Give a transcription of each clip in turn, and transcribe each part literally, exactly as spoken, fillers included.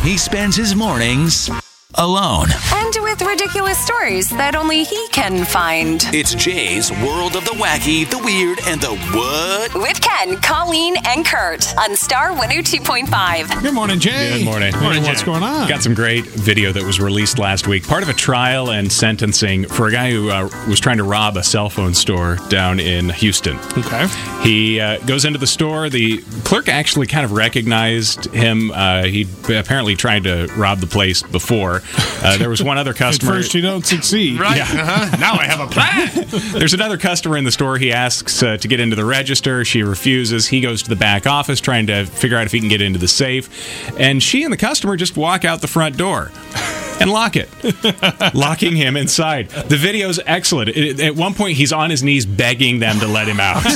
he spends his mornings alone. And with ridiculous stories that only he can find. It's Jay's World of the Wacky, the Weird, and the What? With Ken, Colleen, and Kurt on Star one oh two point five. Good morning, Jay. Good morning. Hey, Morning, what's Jay. going on? Got some great video that was released last week. Part of a trial and sentencing for a guy who uh, was trying to rob a cell phone store down in Houston. Okay. He uh, goes into the store. The clerk actually kind of recognized him. Uh, he apparently tried to rob the place before. Uh, there was one other customer. At first, you don't succeed. Right. Yeah. Uh-huh. Now I have a plan. There's another customer in the store. He asks uh, to get into the register. She refuses. He goes to the back office trying to figure out if he can get into the safe. And she and the customer just walk out the front door and lock it, locking him inside. The video's excellent. It, at one point, he's on his knees begging them to let him out.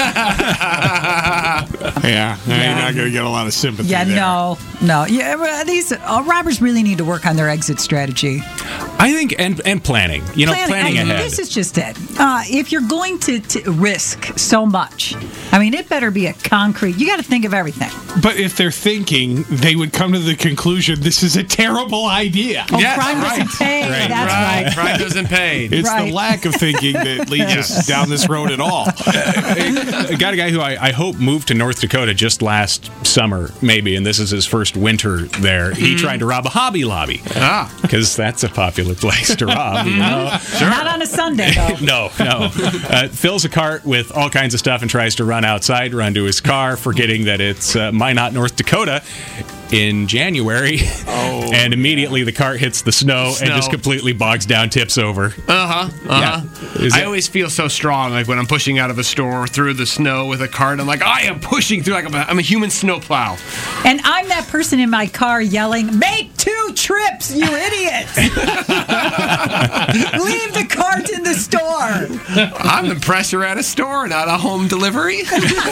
Yeah, you're not going to get a lot of sympathy Yeah, there. no, no. Yeah, well, these uh, robbers really need to work on their exit strategy. I think, and and planning. You know, planning, I mean, ahead. This is just it. Uh, if you're going to, to risk so much, I mean, it better be a concrete. You got to think of everything. But if they're thinking, they would come to the conclusion this is a terrible idea. Oh, Yes, crime right. doesn't pay. Right, That's right. right. Crime doesn't pay. It's Right. the lack of thinking that leads us down this road at all. I got a guy who I, I hope moved to North Dakota just last summer, maybe, and this is his first winter there. He tried to rob a Hobby Lobby. Ah. Because that's a popular place to rob, you know? Not on a Sunday, though. No, no. Uh, fills a cart with all kinds of stuff and tries to run outside, run to his car, forgetting that it's uh, Minot, North Dakota in January. Oh. And immediately the cart hits the snow, Snow. and just completely bogs down, tips over. Uh-huh. Uh-huh. Yeah. Is I it- always feel so strong, like when I'm pushing out of a store through the snow with a cart. I'm like, I am pushing through like I'm a, I'm a human snowplow. And I'm that person in my car yelling, "Make two trips, you idiots! Leave the cart in the store." I'm the pressure at a store, not a home delivery.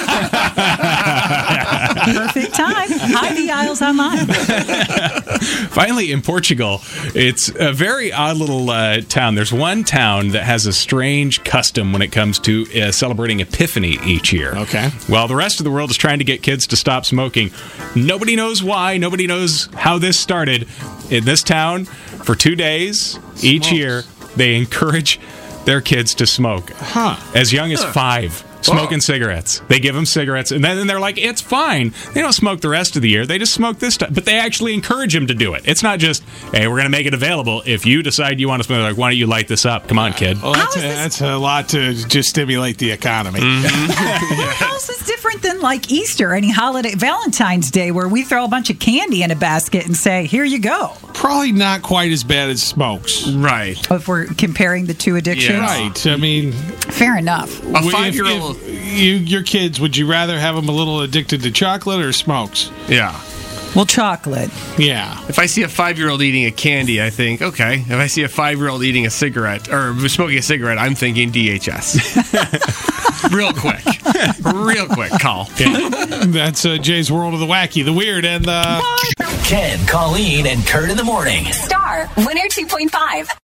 Perfect time. Hide the aisles on mine. Finally, in Portugal, it's a very odd little uh, town. There's one town that has a strange custom when it comes to uh, celebrating Epiphany each year. Okay. While the rest of the world is trying to get kids to stop smoking, nobody knows why, nobody knows how this started. In this town, for two days each Smokes. year, they encourage their kids to smoke. Huh. As young as five. Smoking cigarettes. They give them cigarettes, and then and they're like, it's fine. They don't smoke the rest of the year. They just smoke this time. But they actually encourage them to do it. It's not just, hey, we're going to make it available. If you decide you want to smoke, like, why don't you light this up? Come on, kid. Well, that's, How a, is this- that's a lot to just stimulate the economy. How is this different than like Easter, any holiday, Valentine's Day, where we throw a bunch of candy in a basket and say, "Here you go." Probably not quite as bad as smokes. Right. If we're comparing the two addictions, Yeah. Right. I mean, fair enough. A if- five-year-old. if you, your kids, would you rather have them a little addicted to chocolate or smokes? Yeah. Well, chocolate. Yeah. If I see a five-year-old eating a candy, I think, okay. If I see a five-year-old eating a cigarette or smoking a cigarette, I'm thinking D H S. Real quick. Real quick call. That's uh, Jay's World of the Wacky, the Weird, and the... Ken, Colleen, and Kurt in the morning. Star one oh two point five.